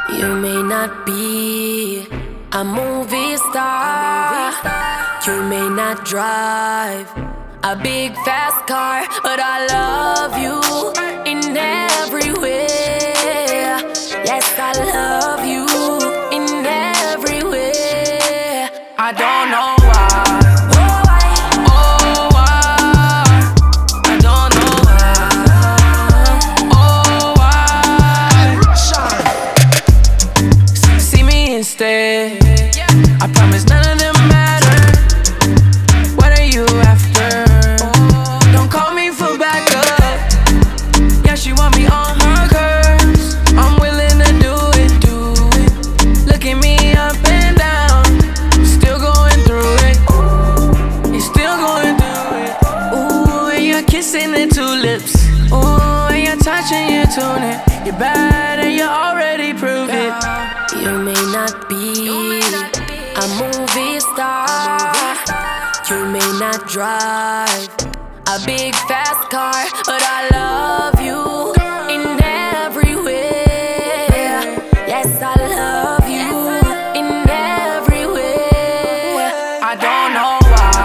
You may not be a movie star, you may not drive a big fast car, but I love you in every way. Yes, I love you in every way. I don't know why. Instead, I promise none of them matter. What are you after? Don't call me for backup. Yeah, she want me on her curves. I'm willing to do it. Look at me up and down, still going through it. You're still going through it. Ooh, and you're kissing the tulips. Ooh, and you're touching your tunic. You're bad and you already proved it. You may not be a movie star, you may not drive a big fast car, but I love you in every way. Yes, I love you in every way. I don't know why.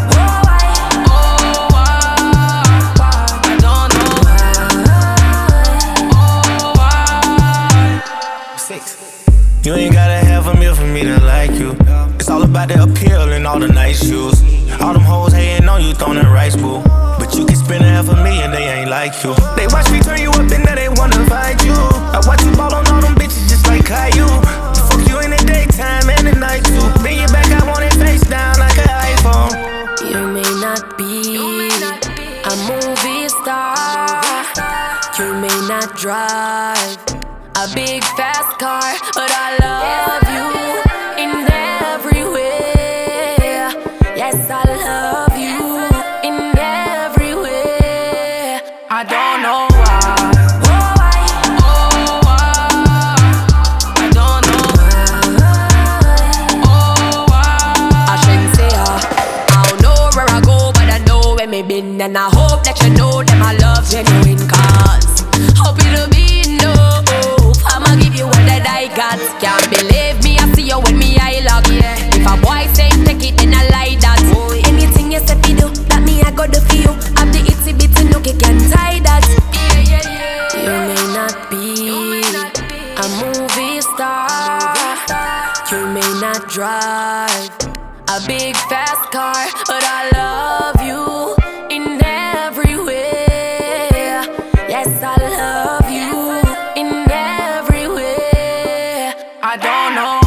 You ain't gotta have a meal for me to like you. It's all about the appeal and all the nice shoes. All them hoes hating on you, throwing the rice bowl. But you can spend $500,000, they ain't like you. They watch me turn you up and now they wanna fight you. I watch you ball on all them bitches just like Caillou. Fuck you in the daytime and the night too. Bring you back, I want it face down like an iPhone. You may not be a movie star, you may not drive a big fast car, but I love you in every way. Yes, I love you in every way. I don't know why. I don't know why. I shouldn't say I don't know where I go, but I know where me been, and I hope that you know that my love genuine. Cause hope it'll be enough. I'ma give you all that I got. Can't believe me, I see you when me I log. If a boy say take it, then I like that. Anything you say fi do, that me I got do for you. Have the itsy bitsy nook, you can tie that. You may not be a movie star, you may not drive a big fast car, but I love you in every way. Yes, I love you in every way. I don't know.